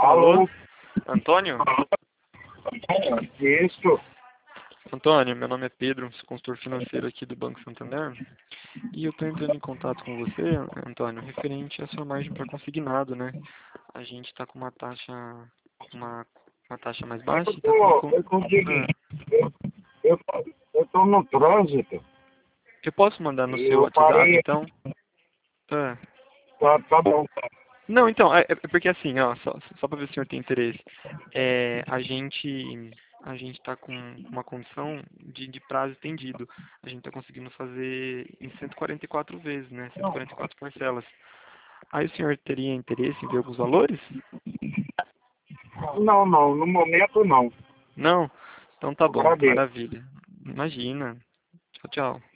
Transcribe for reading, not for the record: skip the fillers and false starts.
Alô? Alô? Antônio? Isso. Antônio, meu nome é Pedro, sou consultor financeiro aqui do Banco Santander. E eu estou entrando em contato com você, Antônio, referente à sua margem para consignado, né? A gente está com uma, uma taxa mais baixa e está com uma... Eu consegui. Eu, eu tô no trânsito. Eu posso mandar no E seu eu WhatsApp, parei. então? Ah. Tá bom. Não, então, é porque assim, ó, só para ver se o senhor tem interesse. A gente está com uma condição de prazo estendido. A gente está conseguindo fazer em 144 vezes, né? 144 parcelas. Aí o senhor teria interesse em ver alguns valores? Não, não. No momento, não. Não? Então tá bom, Agradeço. maravilha. Imagina. Tchau, tchau.